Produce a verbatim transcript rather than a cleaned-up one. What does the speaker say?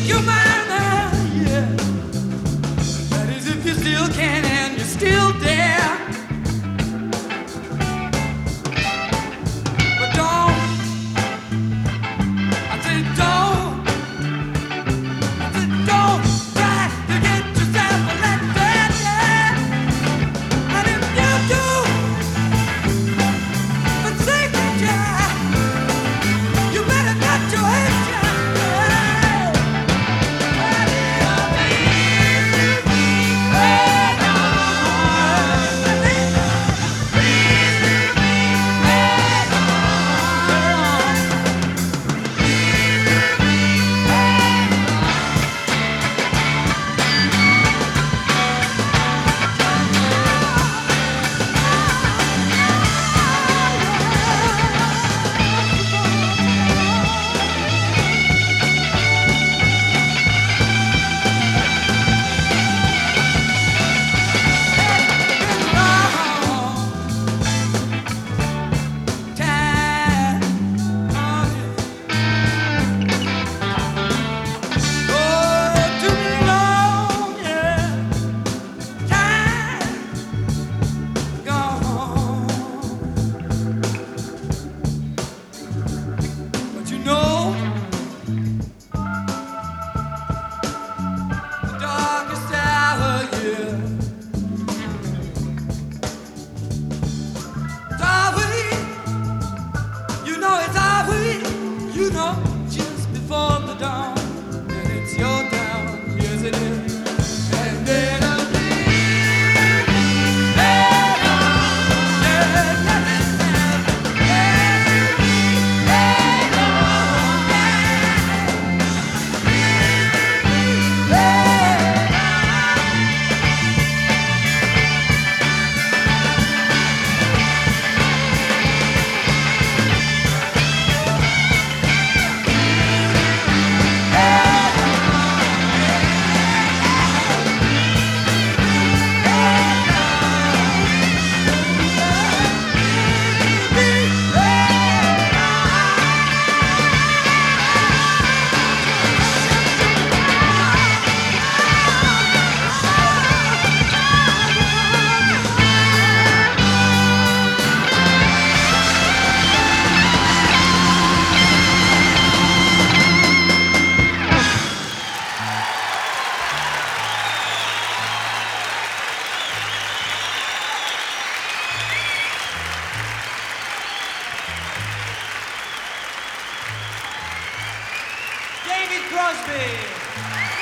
your mind now, yeah. That is if you still can and you're still there. But don't, I say don't, I say don't try to get yourself a let that, yeah. And if you do, but say that, yeah, you better not your head, yeah. You know, just before the dawn, and it's your town, yes it is. And then I'll be head on, yeah, nothing else. Head on, David Crosby.